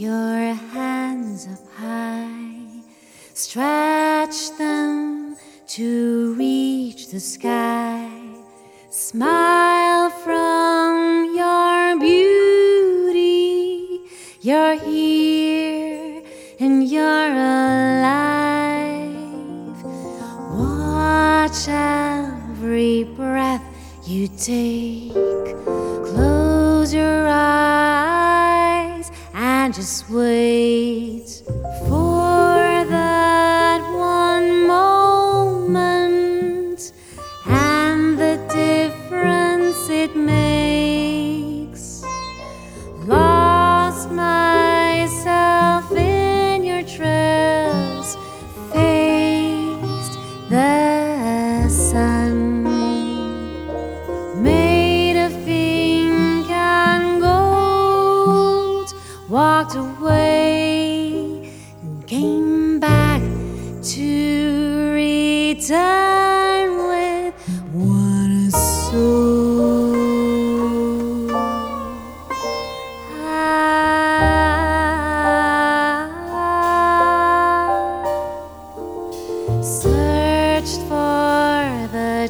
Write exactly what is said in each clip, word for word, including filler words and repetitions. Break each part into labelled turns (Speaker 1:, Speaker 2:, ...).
Speaker 1: your hands up high, stretch them to reach the sky. Smile from your beauty, you're here and you're alive. Watch every breath you take, close your eyes and just wait for that one moment and the difference it makes. Lost myself in your trails, faced the sun, made of pink and gold, walked away and came back to return with one soul. I searched for the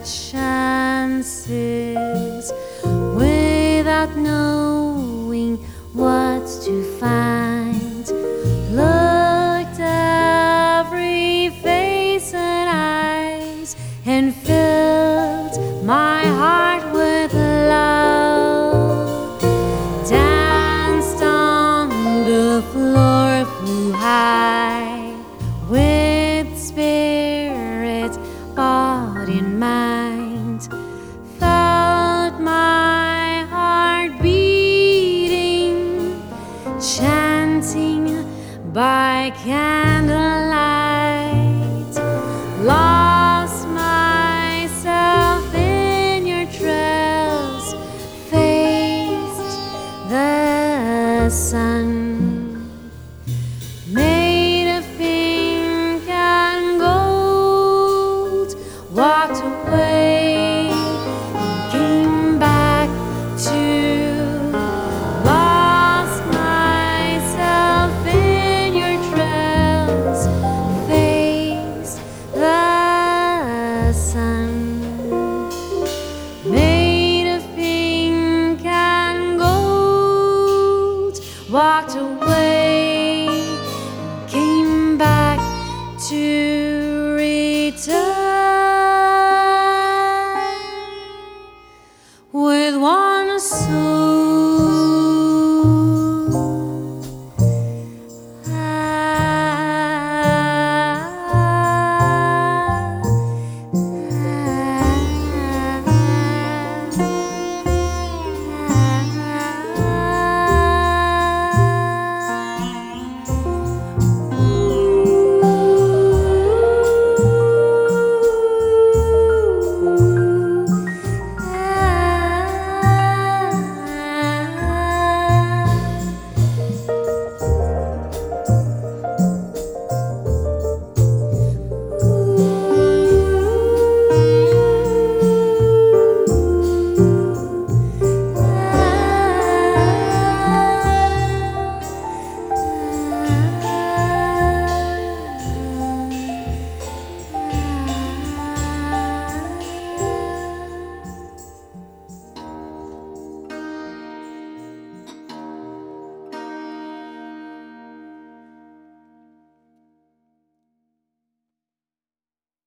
Speaker 1: chances without knowing what to find. Looked every face and eyes and filled my heart with love. Danced on the floor, flew high with spirit, body and mind. Felt my heart beating, chanting by candlelight.